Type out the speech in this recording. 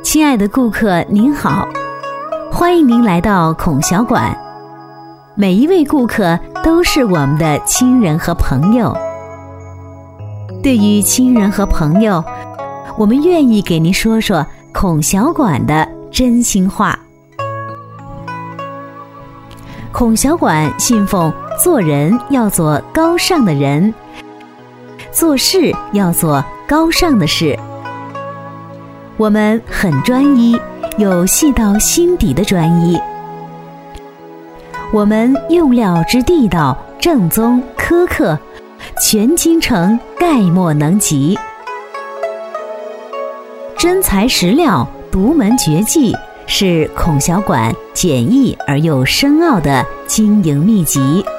亲爱的顾客您好，欢迎您来到孔小馆。每一位顾客都是我们的亲人和朋友。对于亲人和朋友，我们愿意给您说说孔小馆的真心话。孔小馆信奉做人要做高尚的人，做事要做高尚的事。我们很专一，有细到心底的专一。我们用料之地道、正宗、苛刻，全京城概莫能及。真材实料、独门绝技，是孔小馆简易而又深奥的经营秘籍。